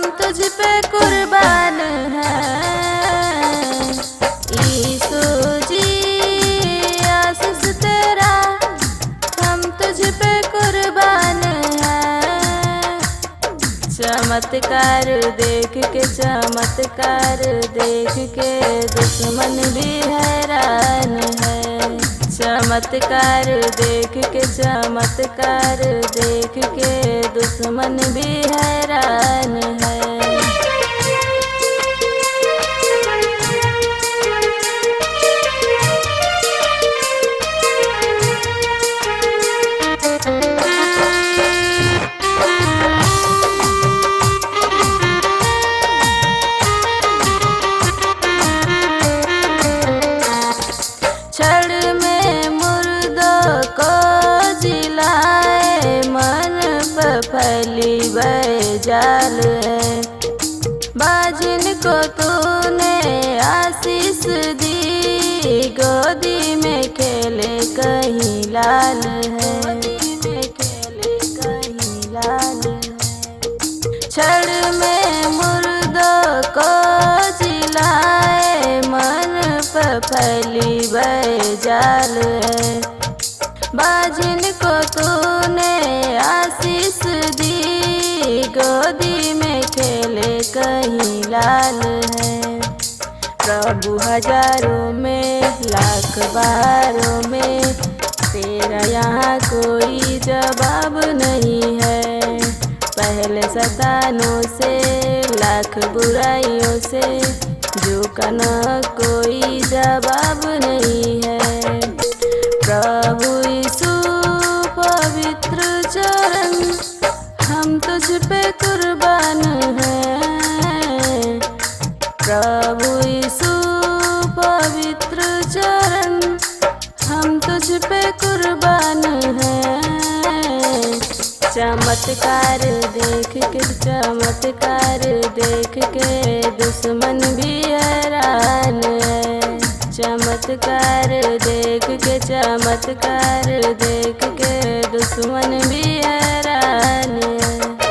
तुझ पे कुर्बान हैं यीशु जी, आशीष तेरा हम तुझ पे कुर्बान हैं। चमत्कार देख के, चमत्कार देख के दुश्मन भी हैरान है। चमत्कार देख के, चमत्कार देख के दुश्मन भी हैरान है। छड़ में मुर्दों को जिलाए, मन पर फैली जाल है। बाजिन को तूने आशीष दी, गोदी में खेले कहीं लाल है। छड़ में मुर्दों को जिलाए, मन पर फैली जाल है। बाजिन को तूने आशीष दी, गोदी में खेले कहीं लाल है। प्रभु हजारों में, लाख बारों में, तेरा यहाँ कोई जवाब नहीं है। पहले शैतानों से, लाख बुराइयों से, जो का न कोई जवाब नहीं है। प्रभु यीशु पवित्र चरण, हम तुझ पे कुर्बान हैं। प्रभु यीशु पवित्र चरण, हम तुझ पे कुर्बान हैं। चमत्कार देख के, चमत्कार देख के दुश्मन भी हैरान है। चमत्कार देख के, चमत्कार देख के दुश्मन भी हैरान है।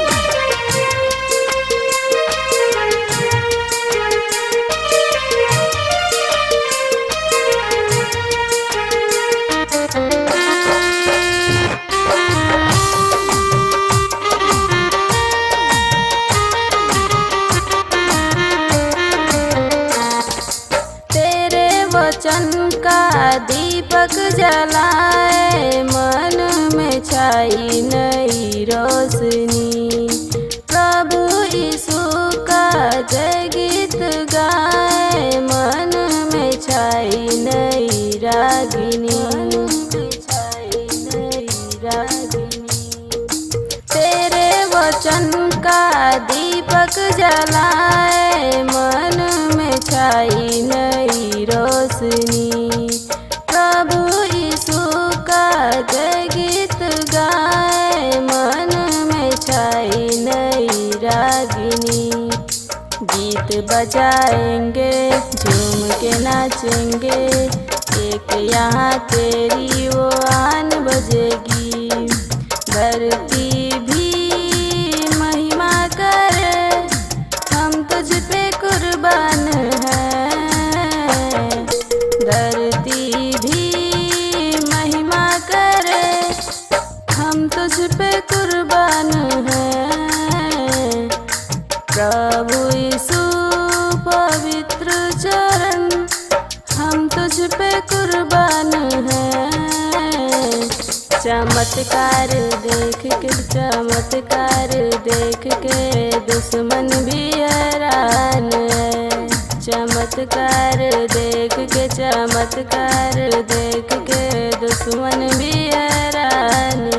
वचन का दीपक जलाए, मन में छाई नई रोशनी। प्रभु यीशु का जय गीत गाए, मन में छाई नई रागिनी। तेरे वचन का दीपक जलाए, मन में छाई नई रोशनी। प्रभु यीशु का जय गीत गाए, मन में छाई नई रागिनी। गीत बजाएंगे, झूम के नाचेंगे, एक यहाँ तेरी वो आन बजेगी। धरती भी महिमा करे, हम तुझ पे कुर्बान हैं। धरती भी महिमा करे, हम तुझ पे कुर्बान हैं। प्रभु यीशु पवित्र चरण, हम तुझ पे कुर्बान हैं। चमत्कार देख के, चमत्कार देख के दुश्मन भी हैरान है। चमत्कार देख के, चमत्कार देख के दुश्मन भी हैरान